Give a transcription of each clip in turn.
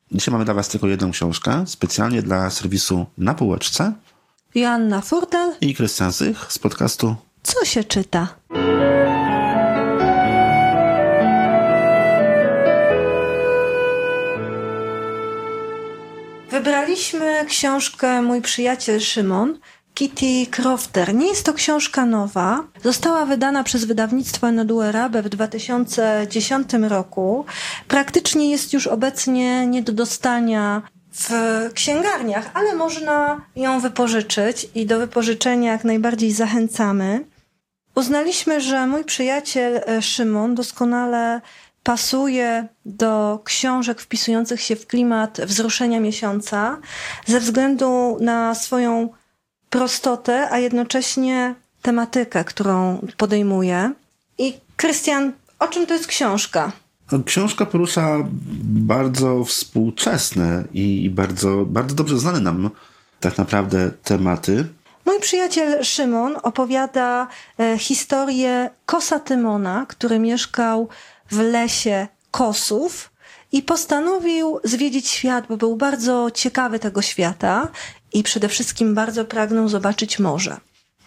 Dzisiaj mamy dla Was tylko jedną książkę, specjalnie dla serwisu Na Półeczce. Joanna Furtel I Krystian Zych z podcastu Co się czyta? Wybraliśmy książkę Mój przyjaciel Szymon, Kitty Crofter. Nie jest to książka nowa. Została wydana przez wydawnictwo Enedue Erabe w 2010 roku. Praktycznie jest już obecnie nie do dostania w księgarniach, ale można ją wypożyczyć i do wypożyczenia jak najbardziej zachęcamy. Uznaliśmy, że Mój przyjaciel Szymon doskonale pasuje do książek wpisujących się w klimat wzruszenia miesiąca ze względu na swoją prostotę, a jednocześnie tematykę, którą podejmuje. I Krystian, o czym to jest książka? Książka porusza bardzo współczesne i bardzo, bardzo dobrze znane nam tak naprawdę tematy. Mój przyjaciel Szymon opowiada historię kosa Tymona, który mieszkał w lesie kosów i postanowił zwiedzić świat, bo był bardzo ciekawy tego świata i przede wszystkim bardzo pragnął zobaczyć morze.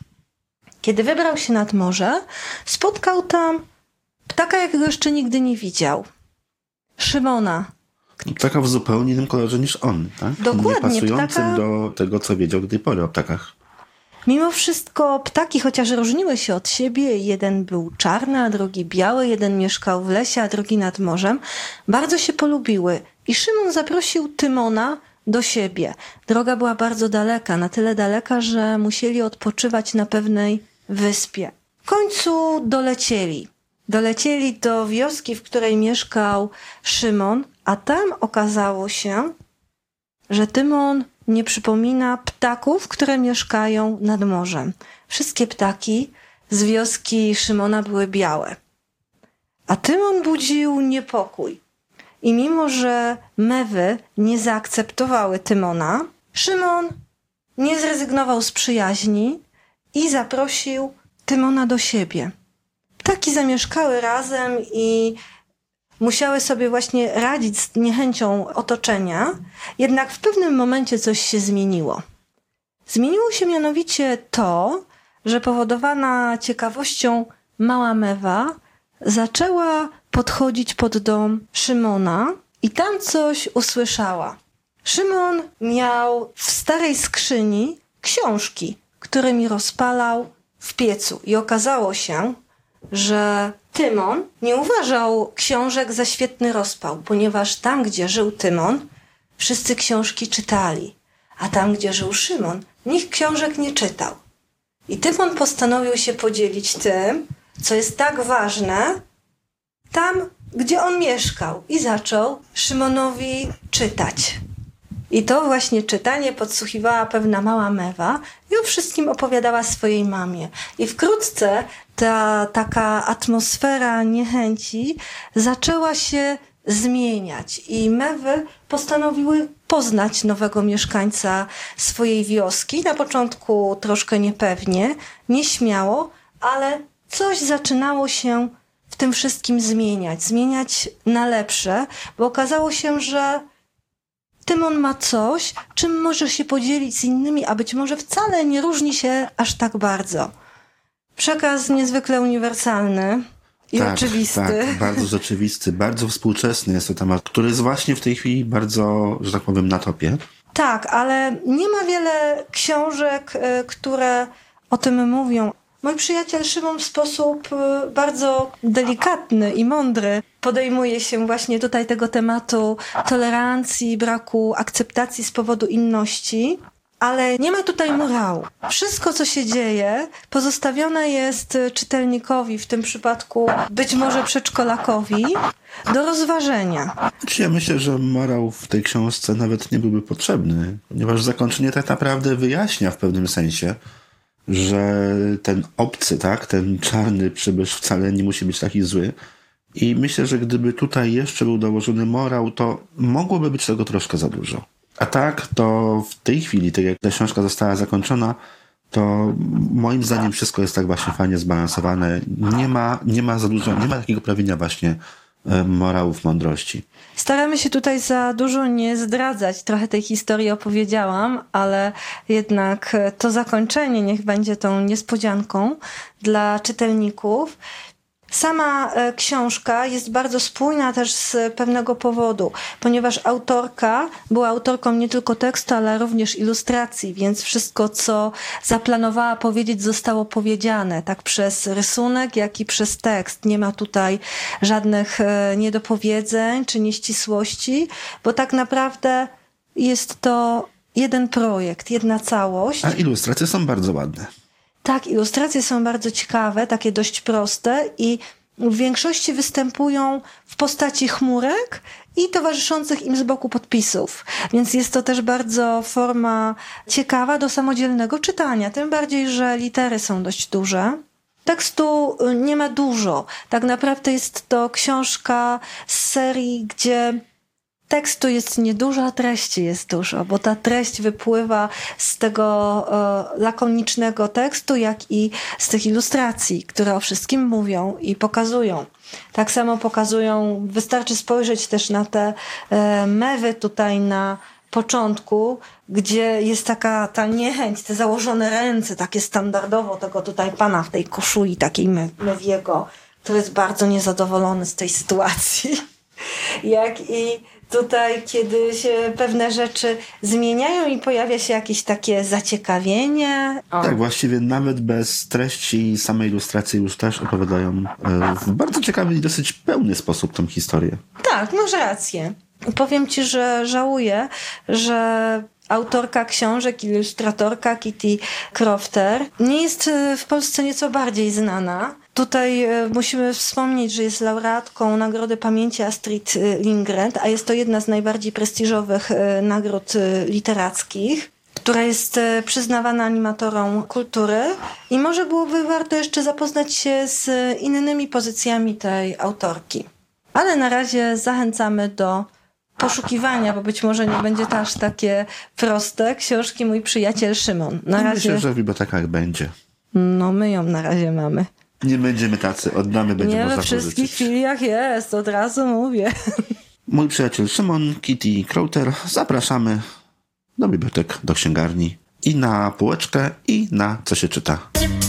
Kiedy wybrał się nad morze, spotkał tam ptaka, jakiego jeszcze nigdy nie widział. Szymona. Ptaka w zupełnie innym kolorze niż on, tak? Dokładnie. Nie pasującym ptaka... do tego, co wiedział do tej pory o ptakach. Mimo wszystko ptaki, chociaż różniły się od siebie, jeden był czarny, a drugi biały, jeden mieszkał w lesie, a drugi nad morzem, bardzo się polubiły. I Szymon zaprosił Tymona do siebie. Droga była bardzo daleka, na tyle daleka, że musieli odpoczywać na pewnej wyspie. W końcu dolecieli. Dolecieli do wioski, w której mieszkał Szymon, a tam okazało się, że Tymon nie przypomina ptaków, które mieszkają nad morzem. Wszystkie ptaki z wioski Szymona były białe. A Tymon budził niepokój. I mimo, że mewy nie zaakceptowały Tymona, Szymon nie zrezygnował z przyjaźni i zaprosił Tymona do siebie. Ptaki zamieszkały razem i musiały sobie właśnie radzić z niechęcią otoczenia, jednak w pewnym momencie coś się zmieniło. Zmieniło się mianowicie to, że powodowana ciekawością mała mewa zaczęła podchodzić pod dom Szymona i tam coś usłyszała. Szymon miał w starej skrzyni książki, którymi rozpalał w piecu i okazało się, że Tymon nie uważał książek za świetny rozpał, ponieważ tam, gdzie żył Tymon, wszyscy książki czytali, a tam, gdzie żył Szymon, nikt książek nie czytał. I Tymon postanowił się podzielić tym, co jest tak ważne, tam, gdzie on mieszkał i zaczął Szymonowi czytać. I to właśnie czytanie podsłuchiwała pewna mała mewa i o wszystkim opowiadała swojej mamie. I wkrótce ta taka atmosfera niechęci zaczęła się zmieniać i mewy postanowiły poznać nowego mieszkańca swojej wioski. Na początku troszkę niepewnie, nieśmiało, ale coś zaczynało się w tym wszystkim zmieniać na lepsze, bo okazało się, że Tymon ma coś, czym może się podzielić z innymi, a być może wcale nie różni się aż tak bardzo. Przekaz niezwykle uniwersalny i oczywisty. Tak, bardzo rzeczywisty, bardzo współczesny jest to temat, który jest właśnie w tej chwili bardzo, że tak powiem, na topie. Tak, ale nie ma wiele książek, które o tym mówią. Mój przyjaciel Szymon w sposób bardzo delikatny i mądry podejmuje się właśnie tutaj tego tematu tolerancji, braku akceptacji z powodu inności, ale nie ma tutaj morału. Wszystko, co się dzieje, pozostawione jest czytelnikowi, w tym przypadku być może przedszkolakowi, do rozważenia. Ja myślę, że morał w tej książce nawet nie byłby potrzebny, ponieważ zakończenie tak naprawdę wyjaśnia w pewnym sensie, że ten obcy, tak, ten czarny przybysz wcale nie musi być taki zły. I myślę, że gdyby tutaj jeszcze był dołożony morał, to mogłoby być tego troszkę za dużo. A tak, to w tej chwili, tak jak ta książka została zakończona, to moim zdaniem wszystko jest tak właśnie fajnie zbalansowane. Nie ma za dużo, nie ma takiego prawienia właśnie morałów mądrości. Staramy się tutaj za dużo nie zdradzać. Trochę tej historii opowiedziałam, ale jednak to zakończenie niech będzie tą niespodzianką dla czytelników. Sama książka jest bardzo spójna też z pewnego powodu, ponieważ autorka była autorką nie tylko tekstu, ale również ilustracji, więc wszystko, co zaplanowała powiedzieć, zostało powiedziane, tak przez rysunek, jak i przez tekst. Nie ma tutaj żadnych niedopowiedzeń czy nieścisłości, bo tak naprawdę jest to jeden projekt, jedna całość. A ilustracje są bardzo ładne. Tak, ilustracje są bardzo ciekawe, takie dość proste i w większości występują w postaci chmurek i towarzyszących im z boku podpisów. Więc jest to też bardzo forma ciekawa do samodzielnego czytania, tym bardziej, że litery są dość duże. Tekstu nie ma dużo. Tak naprawdę jest to książka z serii, gdzie tekstu jest niedużo, a treści jest dużo, bo ta treść wypływa z tego lakonicznego tekstu, jak i z tych ilustracji, które o wszystkim mówią i pokazują. Tak samo pokazują, wystarczy spojrzeć też na te mewy tutaj na początku, gdzie jest taka ta niechęć, te założone ręce, takie standardowo tego tutaj pana w tej koszuli takiej mewiego, który jest bardzo niezadowolony z tej sytuacji. Jak i tutaj, kiedy się pewne rzeczy zmieniają i pojawia się jakieś takie zaciekawienie. Tak, właściwie nawet bez treści samej ilustracji już też opowiadają w bardzo ciekawy i dosyć pełny sposób tą historię. Tak, masz rację. Powiem ci, że żałuję, że autorka książek, ilustratorka Kitty Crofter nie jest w Polsce nieco bardziej znana. Tutaj musimy wspomnieć, że jest laureatką Nagrody Pamięci Astrid Lindgren, a jest to jedna z najbardziej prestiżowych nagród literackich, która jest przyznawana animatorom kultury i może byłoby warto jeszcze zapoznać się z innymi pozycjami tej autorki. Ale na razie zachęcamy do poszukiwania, bo być może nie będzie to aż takie proste, książki Mój przyjaciel Szymon. Na razie... Myślę, że w bibliotekach będzie. No my ją na razie mamy. Nie będziemy tacy, oddamy, będzie nie można we wszystkich pożyczyć. filiach jest, od razu mówię. Mój przyjaciel Szymon, Kitty Crofter, zapraszamy do bibliotek, do księgarni i na półeczkę i na Co się czyta.